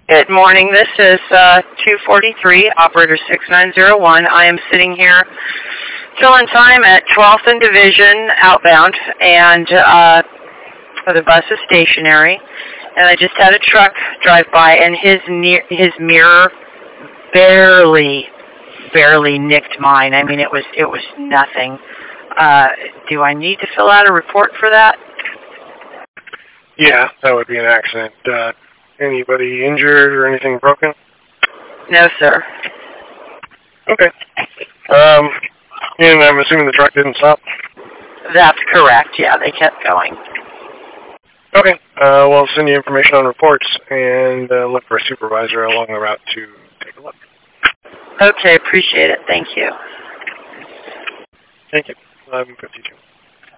Good morning. This is 243, operator 6901. I am sitting here filling time at 12th and Division outbound, and the bus is stationary. And I just had a truck drive by, and his mirror barely nicked mine. I mean, it was nothing. Do I need to fill out a report for that? Yeah, that would be an accident. Anybody injured or anything broken? No, sir. Okay. And I'm assuming the truck didn't stop? That's correct. Yeah, they kept going. Okay. We'll send you information on reports and look for a supervisor along the route to take a look. Okay, appreciate it. Thank you. Thank you. 11:52.